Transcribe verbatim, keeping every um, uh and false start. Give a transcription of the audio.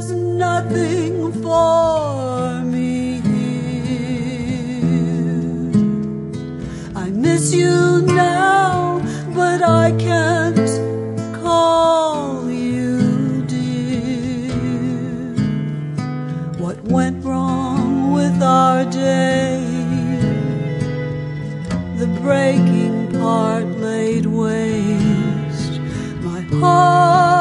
there's nothing for me here. I miss you now, but I can't call you dear. What went wrong with our day? The breaking part laid waste my heart.